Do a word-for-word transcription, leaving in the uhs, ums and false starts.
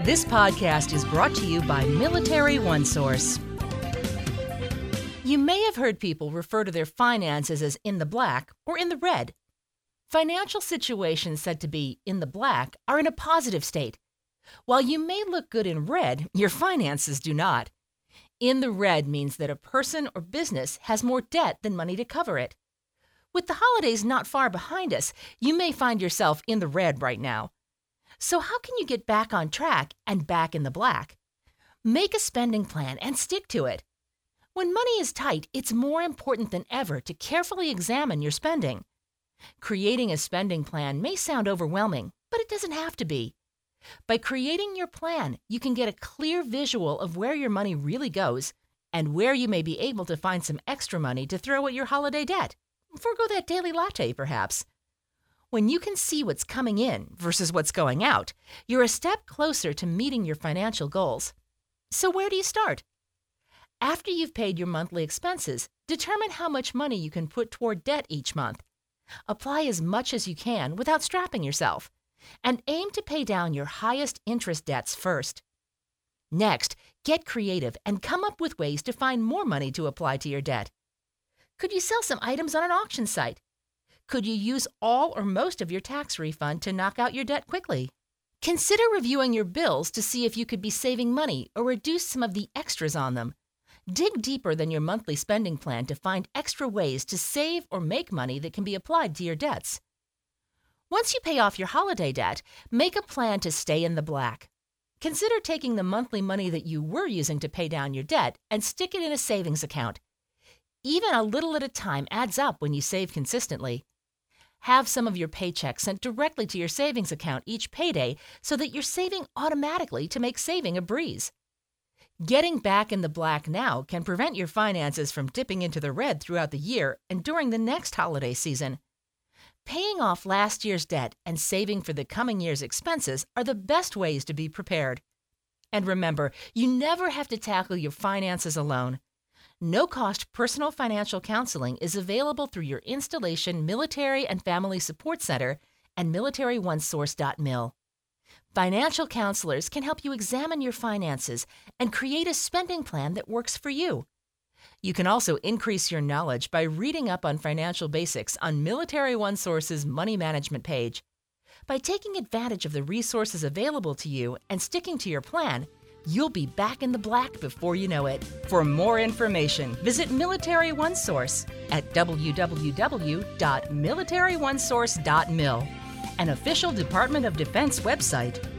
This podcast is brought to you by Military OneSource. You may have heard people refer to their finances as in the black or in the red. Financial situations said to be in the black are in a positive state. While you may look good in red, your finances do not. In the red means that a person or business has more debt than money to cover it. With the holidays not far behind us, you may find yourself in the red right now. So how can you get back on track and back in the black? Make a spending plan and stick to it. When money is tight, it's more important than ever to carefully examine your spending. Creating a spending plan may sound overwhelming, but it doesn't have to be. By creating your plan, you can get a clear visual of where your money really goes and where you may be able to find some extra money to throw at your holiday debt. Forgo that daily latte, perhaps. When you can see what's coming in versus what's going out, you're a step closer to meeting your financial goals. So where do you start? After you've paid your monthly expenses, determine how much money you can put toward debt each month. Apply as much as you can without strapping yourself, and aim to pay down your highest interest debts first. Next, get creative and come up with ways to find more money to apply to your debt. Could you sell some items on an auction site? Could you use all or most of your tax refund to knock out your debt quickly? Consider reviewing your bills to see if you could be saving money or reduce some of the extras on them. Dig deeper than your monthly spending plan to find extra ways to save or make money that can be applied to your debts. Once you pay off your holiday debt, make a plan to stay in the black. Consider taking the monthly money that you were using to pay down your debt and stick it in a savings account. Even a little at a time adds up when you save consistently. Have some of your paychecks sent directly to your savings account each payday so that you're saving automatically to make saving a breeze. Getting back in the black now can prevent your finances from dipping into the red throughout the year and during the next holiday season. Paying off last year's debt and saving for the coming year's expenses are the best ways to be prepared. And remember, you never have to tackle your finances alone. No-cost personal financial counseling is available through your Installation Military and Family Support Center and military one source dot mil. Financial counselors can help you examine your finances and create a spending plan that works for you. You can also increase your knowledge by reading up on financial basics on Military OneSource's Money Management page. By taking advantage of the resources available to you and sticking to your plan, you'll be back in the black before you know it. For more information, visit Military OneSource at w w w dot military one source dot mil, an official Department of Defense website.